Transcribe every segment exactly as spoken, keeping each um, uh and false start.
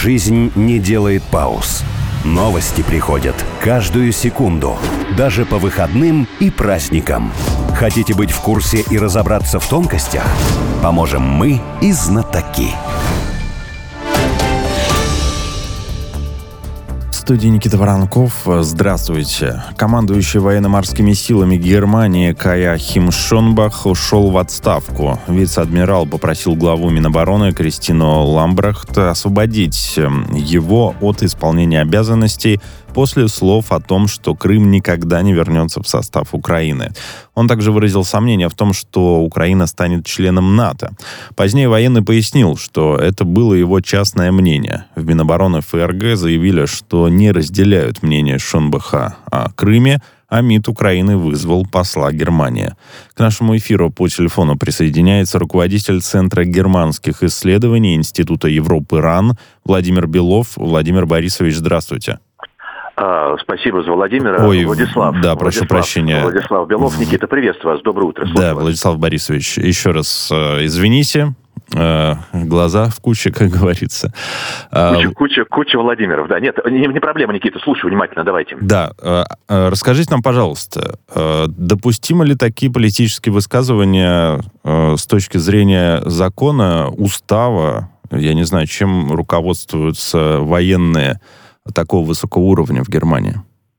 Жизнь не делает пауз. Новости приходят каждую секунду, даже по выходным и праздникам. Хотите быть в курсе и разобраться в тонкостях? Поможем мы и знатоки. В студии Никита Воронков. Здравствуйте. Командующий военно-морскими силами Германии Кая Химшонбах ушел в отставку. Вице-адмирал попросил главу Минобороны Кристину Ламбрехт освободить его от исполнения обязанностей после слов о том, что Крым никогда не вернется в состав Украины. Он также выразил сомнение в том, что Украина станет членом НАТО. Позднее военный пояснил, что это было его частное мнение. В Минобороны ФРГ заявили, что не разделяют мнение Шонбаха о Крыме, а МИД Украины вызвал посла Германии. К нашему эфиру по телефону присоединяется руководитель Центра германских исследований Института Европы РАН Владимир Белов. Владимир Борисович, здравствуйте. А, спасибо за Владимира. Ой, Владислав. Да, прошу Владислав, прощения. Владислав Белов. Никита, приветствую вас. Доброе утро. Слушаю да, вас. Владислав Борисович, еще раз э, извините. Э, глаза в куче, как говорится. Куча, куча, куча Владимиров. Да, нет, не, не проблема, Никита. Слушаю внимательно, давайте. Да. Э, э, расскажите нам, пожалуйста, э, допустимы ли такие политические высказывания э, с точки зрения закона, устава? Я не знаю, чем руководствуются военные такого высокого уровня в Германии?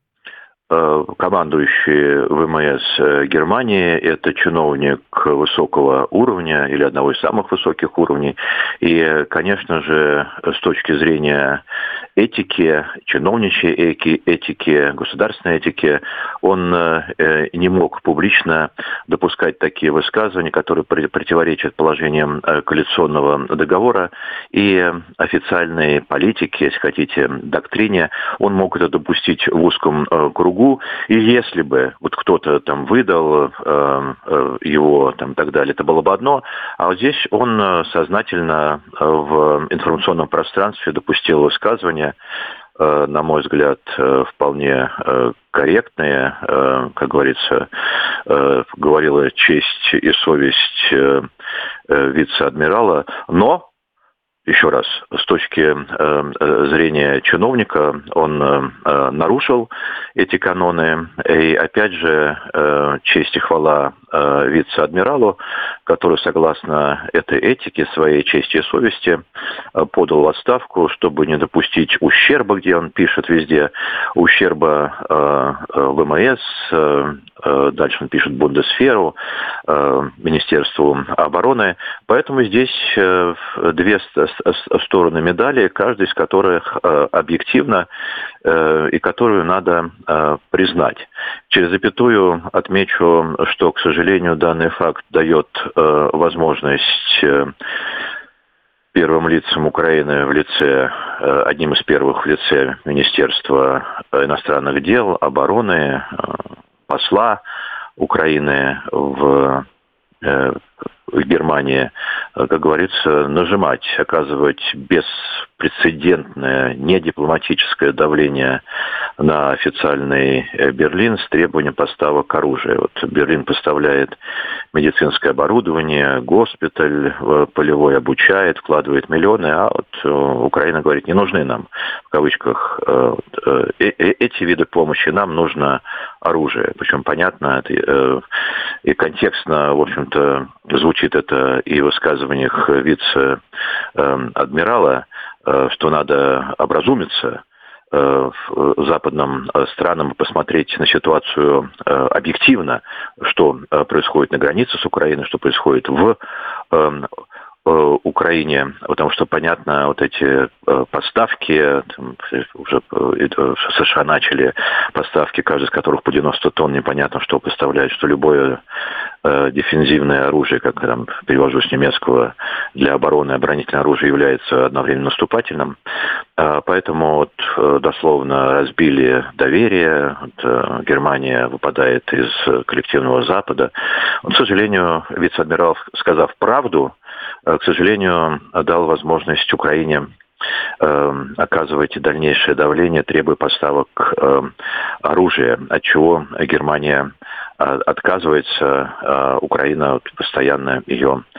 Командующий ВМС Германии – это чиновник высокого уровня или одного из самых высоких уровней. И, конечно же, с точки зрения этики, чиновничьей этики, государственной этики, он не мог публично допускать такие высказывания, которые противоречат положениям коалиционного договора и официальной политике, если хотите, доктрине. Он мог это допустить в узком кругу. И если бы вот кто-то там выдал э, э, его там и так далее, это было бы одно. А вот здесь он сознательно в информационном пространстве допустил высказывания, э, на мой взгляд, э, вполне э, корректные, э, как говорится, э, говорила честь и совесть э, э, вице-адмирала, но еще раз, с точки э, зрения чиновника, он э, нарушил эти каноны. И опять же, э, честь и хвала э, вице-адмиралу, который, согласно этой этике, своей чести и совести, э, подал в отставку, чтобы не допустить ущерба, где он пишет везде, ущерба э, ВМС, э, э, дальше он пишет Бундесверу, э, Министерству обороны. Поэтому здесь э, две стороны медали, каждая из которых э, объективна э, и которую надо э, признать. Через запятую отмечу, что, к сожалению, данный факт дает э, возможность э, первым лицам Украины в лице, э, одним из первых в лице Министерства иностранных дел, обороны, э, посла Украины в э, в Германии, как говорится, нажимать, оказывать беспрецедентное недипломатическое давление на официальный Берлин с требованием поставок оружия. Вот Берлин поставляет медицинское оборудование, госпиталь полевой обучает, вкладывает миллионы, а вот Украина говорит, не нужны нам, в кавычках, эти виды помощи, нам нужно оружие. Причем понятно и контекстно, в общем-то, звучит это и в высказываниях вице-адмирала, что надо образумиться западным странам и посмотреть на ситуацию объективно, что происходит на границе с Украиной, что происходит в Украине, потому что, понятно, вот эти поставки, там, уже США начали поставки, каждый из которых по девяносто тонн, непонятно, что представляет, что любое э, дефензивное оружие, как там перевожу с немецкого, для обороны оборонительное оружие является одновременно наступательным. Э, поэтому вот, э, дословно разбили доверие, вот, э, Германия выпадает из коллективного Запада. Вот, к сожалению, вице-адмирал, сказав правду, к сожалению, дал возможность Украине э, оказывать дальнейшее давление, требуя поставок э, оружия, от чего Германия э, отказывается, э, Украина вот, постоянно ее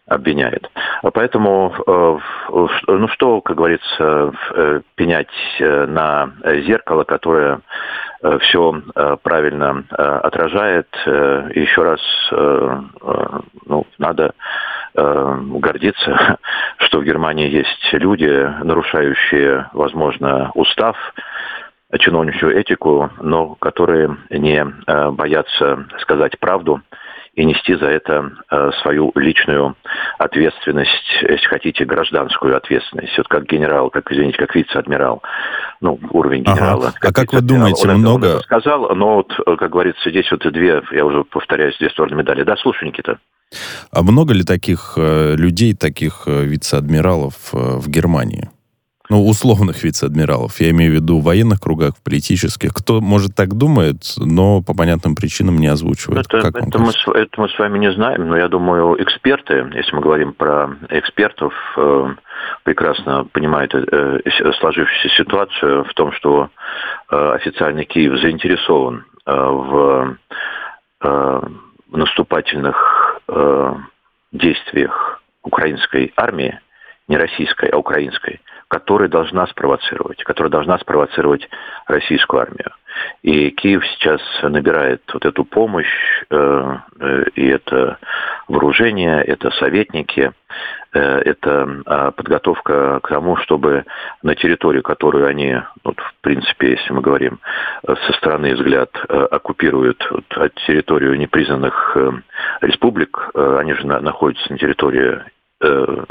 обвиняет. Поэтому, ну что, как говорится, пенять на зеркало, которое все правильно отражает. Еще раз, ну, надо гордиться, что в Германии есть люди, нарушающие, возможно, устав, чиновничью этику, но которые не боятся сказать правду и нести за это э, свою личную ответственность, если хотите, гражданскую ответственность. Вот как генерал, как, извините, как вице-адмирал, ну, уровень генерала. Ага. Как а как вы думаете, он много... Это, он это сказал, но вот, как говорится, здесь вот две, я уже повторяюсь, две стороны медали. Да, слушай, Никита. А много ли таких э, людей, таких э, вице-адмиралов э, в Германии? Ну, условных вице-адмиралов. Я имею в виду в военных кругах, в политических. Кто, может, так думает, но по понятным причинам не озвучивает. Это, как это, мы, это мы с вами не знаем, но я думаю, эксперты, если мы говорим про экспертов, э, прекрасно понимают э, сложившуюся ситуацию в том, что э, официальный Киев заинтересован э, в э, наступательных э, действиях украинской армии, не российской, а украинской, которая должна спровоцировать, которая должна спровоцировать российскую армию. И Киев сейчас набирает вот эту помощь, э, э, и это вооружение, это советники, э, это э, подготовка к тому, чтобы на территорию, которую они, вот, в принципе, если мы говорим со стороны взгляд, э, оккупируют вот, от территорию непризнанных э, республик, э, они же на, находятся на территории э,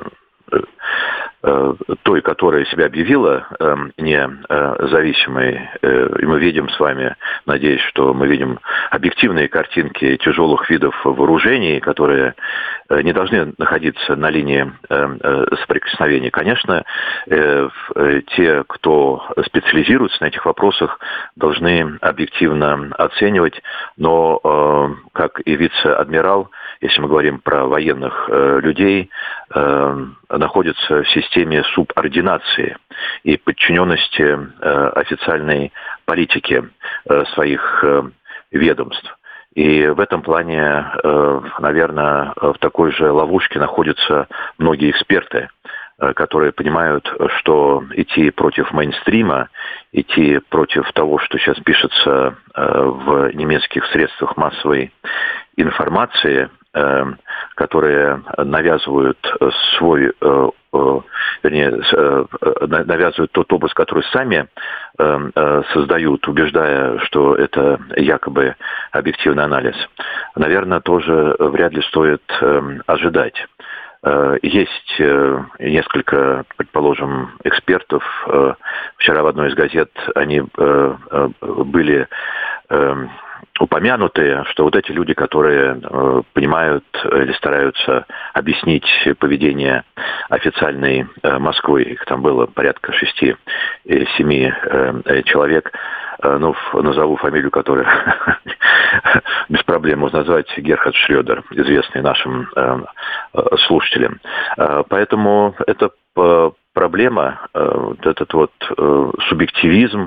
той, которая себя объявила э, независимой. Э, и мы видим с вами, надеюсь, что мы видим объективные картинки тяжелых видов вооружений, которые э, не должны находиться на линии э, э, соприкосновения. Конечно, э, э, те, кто специализируется на этих вопросах, должны объективно оценивать, но, э, как и вице-адмирал, если мы говорим про военных э, людей, э, находятся в системе субординации и подчиненности э, официальной политике э, своих э, ведомств. И в этом плане, э, наверное, в такой же ловушке находятся многие эксперты, э, которые понимают, что идти против мейнстрима, идти против того, что сейчас пишется э, в немецких средствах массовой информации, которые навязывают свой, вернее, навязывают тот образ, который сами создают, убеждая, что это якобы объективный анализ, наверное, тоже вряд ли стоит ожидать. Есть несколько, предположим, экспертов. Вчера в одной из газет они были упомянутые, что вот эти люди, которые э, понимают или стараются объяснить поведение официальной э, Москвы, их там было порядка шести-семи э, человек, э, ну, назову фамилию, которую без проблем можно назвать, Герхард Шрёдер, известный нашим э, слушателям. Э, поэтому это э, проблема, э, вот этот вот э, субъективизм,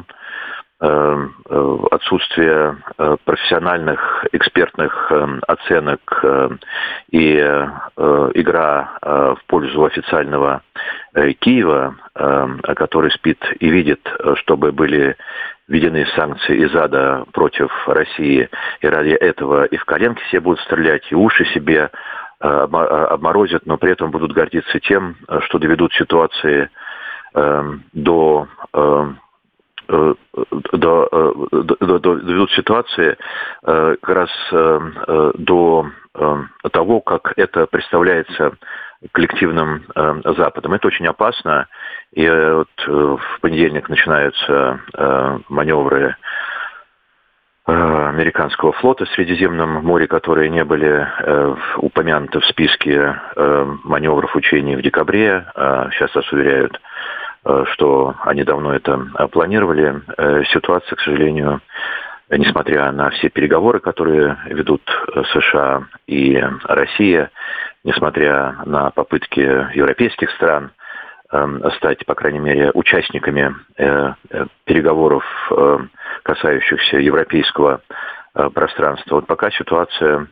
отсутствие профессиональных экспертных оценок и игра в пользу официального Киева, который спит и видит, чтобы были введены санкции из ада против России, и ради этого и в коленки себе будут стрелять, и уши себе обморозят, но при этом будут гордиться тем, что доведут ситуации до... До, до, до, доведут ситуации э, как раз э, до э, того, как это представляется коллективным э, Западом. Это очень опасно. И э, вот, э, в понедельник начинаются э, маневры э, американского флота в Средиземном море, которые не были э, упомянуты в списке э, маневров учений в декабре. Э, сейчас нас уверяют, что они давно это планировали. Ситуация, к сожалению, несмотря на все переговоры, которые ведут США и Россия, несмотря на попытки европейских стран стать, по крайней мере, участниками переговоров, касающихся европейского пространства, вот пока ситуация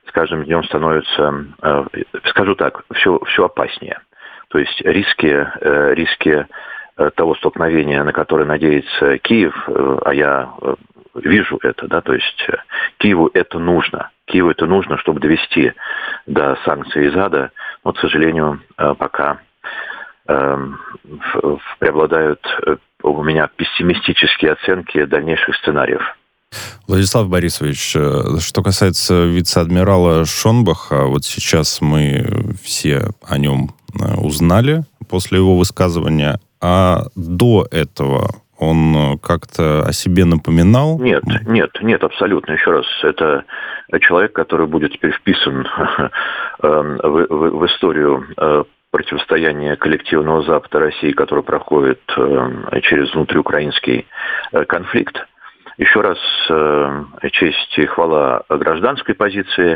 с каждым днем становится, скажу так, все, все опаснее. То есть риски, риски того столкновения, на которое надеется Киев, а я вижу это, да, то есть Киеву это нужно. Киеву это нужно, чтобы довести до санкций из ада, но, к сожалению, пока э, преобладают у меня пессимистические оценки дальнейших сценариев. Владислав Борисович, что касается вице-адмирала Шонбаха, вот сейчас мы все о нем узнали после его высказывания, а до этого он как-то о себе напоминал? Нет, нет, нет, абсолютно. Еще раз, это человек, который будет теперь вписан в, в, в историю противостояния коллективного Запада России, который проходит через внутриукраинский конфликт. Еще раз честь и хвала гражданской позиции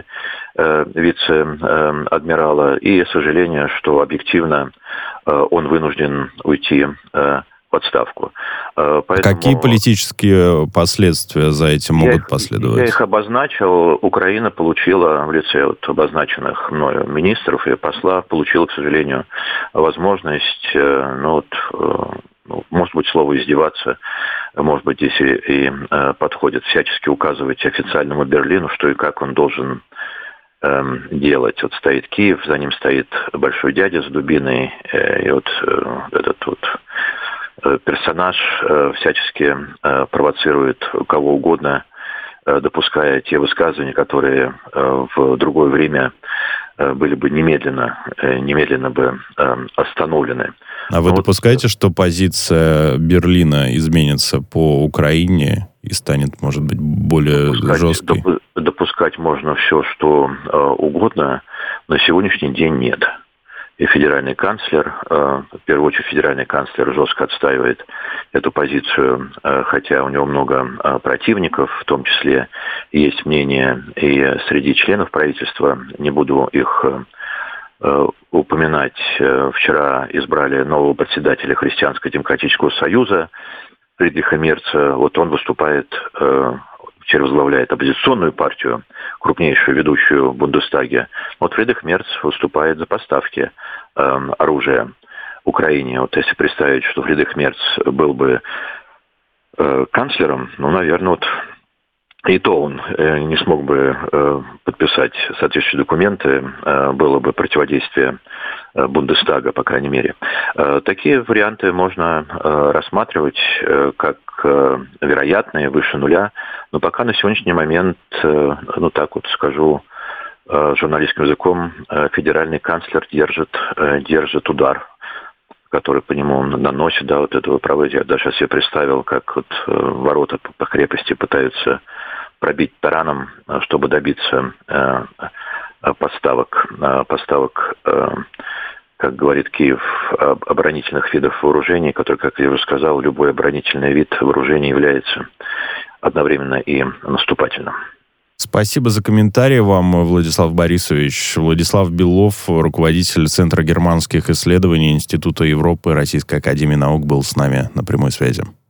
вице-адмирала и сожаление, что объективно он вынужден уйти в отставку. Поэтому какие политические последствия за этим могут я, последовать? Я их обозначил. Украина получила в лице вот обозначенных мною министров и посла, получила, к сожалению, возможность, ну вот, ну, может быть, слово «издеваться», может быть, здесь и, и подходит всячески указывать официальному Берлину, что и как он должен э, делать. Вот стоит Киев, за ним стоит большой дядя с дубиной, э, и вот э, этот вот персонаж всячески провоцирует кого угодно, допуская те высказывания, которые в другое время были бы немедленно, немедленно бы остановлены. А вы Но допускаете, вот, что позиция Берлина изменится по Украине и станет, может быть, более допускать, жесткой? Допускать можно все, что угодно, на сегодняшний день нет. И федеральный канцлер, в первую очередь федеральный канцлер жестко отстаивает эту позицию, хотя у него много противников, в том числе есть мнение и среди членов правительства, не буду их упоминать. Вчера избрали нового председателя Христианско-демократического союза Фридриха Мерца, вот он выступает, теперь возглавляет оппозиционную партию, крупнейшую ведущую в Бундестаге. Вот Фридрих Мерц выступает за поставки э, оружия Украине. Вот если представить, что Фридрих Мерц был бы э, канцлером, ну, наверное, вот и то он э, не смог бы э, подписать соответствующие документы, э, было бы противодействие э, Бундестага, по крайней мере. Э, такие варианты можно э, рассматривать э, как э, вероятные, выше нуля, но пока на сегодняшний момент, э, ну так вот скажу э, журналистским языком, э, федеральный канцлер держит, э, держит удар, который по нему наносит, да, вот этого правда. Я даже себе представил, как вот э, ворота по крепости пытаются пробить тараном, чтобы добиться э, поставок, э, поставок э, как говорит Киев, оборонительных видов вооружений, которые, как я уже сказал, любой оборонительный вид вооружения является одновременно и наступательным. Спасибо за комментарий вам, Владислав Борисович. Владислав Белов, руководитель Центра германских исследований Института Европы Российской академии наук, был с нами на прямой связи.